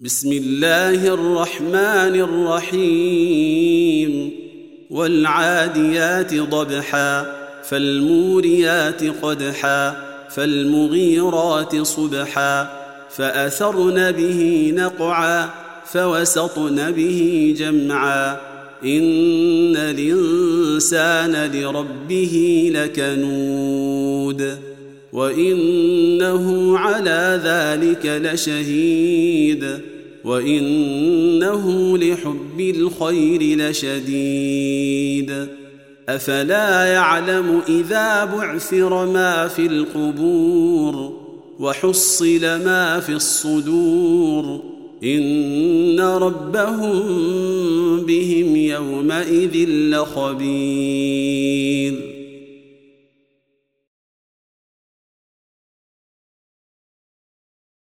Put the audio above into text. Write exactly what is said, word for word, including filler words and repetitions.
بسم الله الرحمن الرحيم والعاديات ضبحا فالموريات قدحا فالمغيرات صبحا فأثرن به نقعا فوسطن به جمعا إن الإنسان لربه لكنود وإنه على ذلك لشهيد وإنه لحب الخير لشديد أفلا يعلم إذا بعثر ما في القبور وحصل ما في الصدور إن ربهم بهم يومئذ لخبير.